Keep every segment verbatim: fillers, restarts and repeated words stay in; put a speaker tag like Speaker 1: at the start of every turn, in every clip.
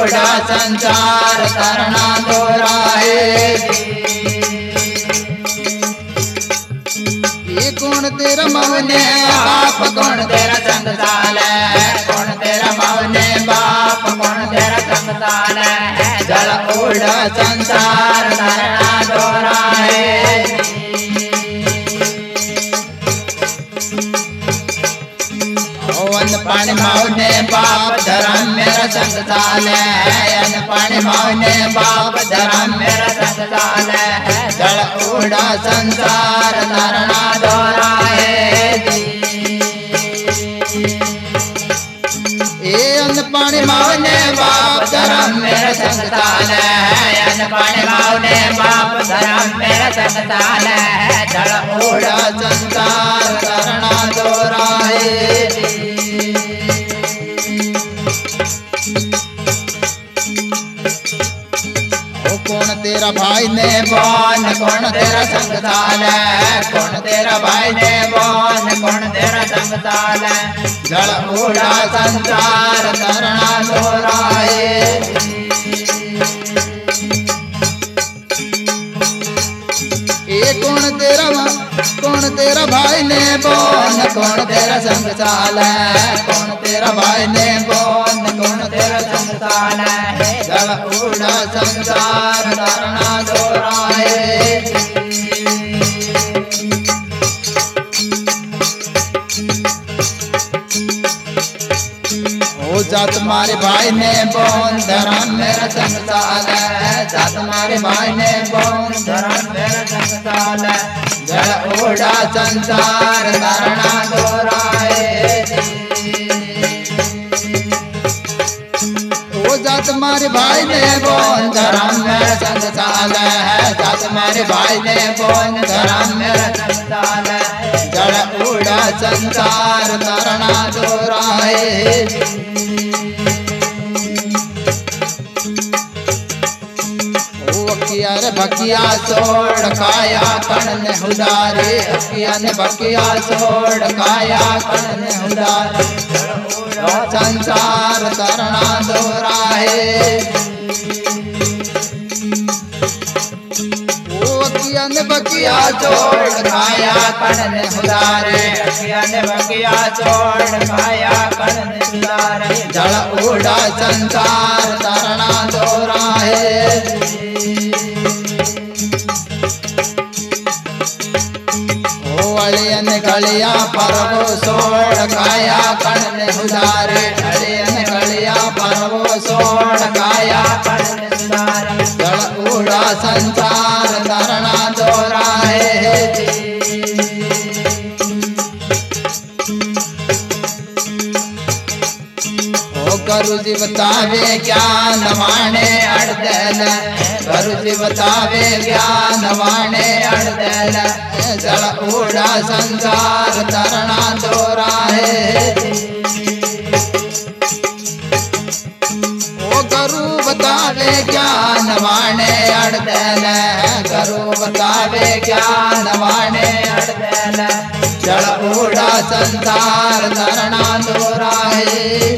Speaker 1: उड़ा संसार तरना दोराहे ये कौन तेरा मवने बाप कौन तेरा संग साल कौन तेरा मवने बाप कौन तेरा संग साल जल उड़ा संसार तरना दोराहे अन्न पानी मावने बाप धर्म मेरा संग साल अन्न पानी मावने बाप धर्म मेरा संग साल जल उड़ा संसार तरना दोराहे ए अन्न पानी मावने बाप धर्म मेरा संग साल अन्न पानी मावने बाप धर्म मेरा संग साल जल उड़ा संसार तरना दोराहे कौन तेरा भाई ने बोन कौन तेरा संग साल कौन तेरा भाई ने बोन कौन तेरा संग साल जल उड़ा संसार तरना दोराहे ए कौन तेरा कौन तेरा भाई ने बोन कौन तेरा संग साल कौन तेरा भाई ने बोन कौन तेरा संग साल जल उड़ा संसार तरना दोराहे ओ जात मारे भाई ने बोन धर्म मेरा संग साल जात मारे भाई ने बोन धर्म मेरा संग साल जल उड़ा संसार तरना दोराहे जात मारे भाई ने बोन धर्म मेरा संग साल जात मारे भाई ने बोन धर्म मेरा संग साल जल उड़ा संसार तरना दोराहे अकिया रे भकिया छोड़ काया कण ने उदारे अकिया ने भकिया छोड़ काया कण ने उदारे संसार तरना दोराहे ओ अकिया ने भकिया छोड़ काया कण ने उदारे अकिया ने भकिया छोड़ काया कण ने उदारे जल उड़ा संसार तरना दोराहे अलियन गलिया परवो सोड़ काया कण ने उदारे अलियन गलिया परवो सोड़ काया कण ने उदारे जल उड़ा संसार तरना दोराहे ओ गुरु जी बतावे ज्ञान वाणे अड़दल गुरु जी बतावे ज्ञान वाणे अड़दल जल उड़ा संसार तरना दोराहे ओ गुरु बतावे ज्ञान वाणे अड़दल गुरु बतावे ज्ञान वाणे अड़दल जल उड़ा संसार तरना दोराहे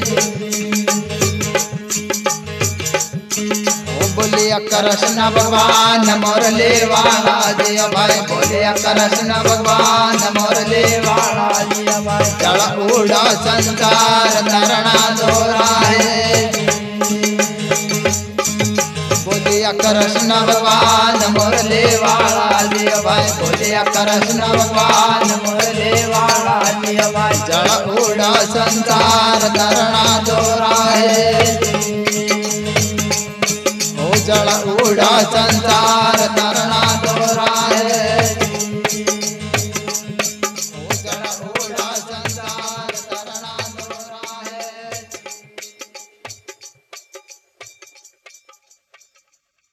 Speaker 1: बोलिया कृष्ण भगवान मुरली वाला जी भाई बोलिया कृष्ण भगवान मुरली वाला जी भाई जल उड़ा संसार तरना दोराहे बोलिया कृष्ण भगवान मुरली वाला जी भाई बोलिया कृष्ण भगवान मुरली वाला जी भाई जल उड़ा संसार तरना दोराहे जल उड़ा संसार तरना